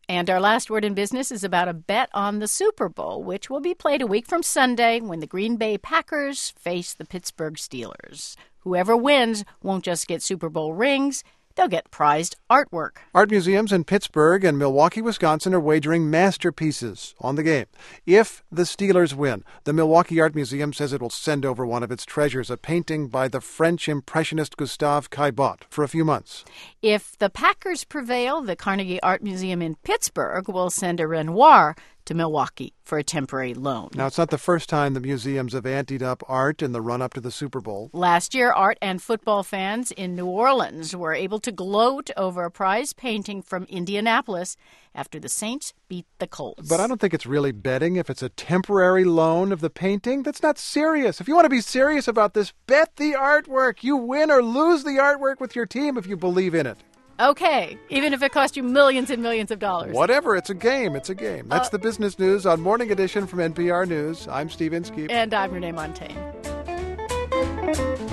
And our last word in business is about a bet on the Super Bowl, which will be played a week from Sunday when the Green Bay Packers face the Pittsburgh Steelers. Whoever wins won't just get Super Bowl rings. They'll get prized artwork. Art museums in Pittsburgh and Milwaukee, Wisconsin are wagering masterpieces on the game. If the Steelers win, the Milwaukee Art Museum says it will send over one of its treasures, a painting by the French impressionist Gustave Caillebotte, for a few months. If the Packers prevail, the Carnegie Art Museum in Pittsburgh will send a Renoir to Milwaukee for a temporary loan. Now, it's not the first time the museums have anteed up art in the run-up to the Super Bowl. Last year, art and football fans in New Orleans were able to gloat over a prize painting from Indianapolis after the Saints beat the Colts. But I don't think it's really betting if it's a temporary loan of the painting. That's not serious. If you want to be serious about this, bet the artwork. You win or lose the artwork with your team if you believe in it. Okay, even if it cost you millions and millions of dollars. Whatever, it's a game. It's a game. That's the business news on Morning Edition from NPR News. I'm Steve Inskeep. And I'm Renee Montagne.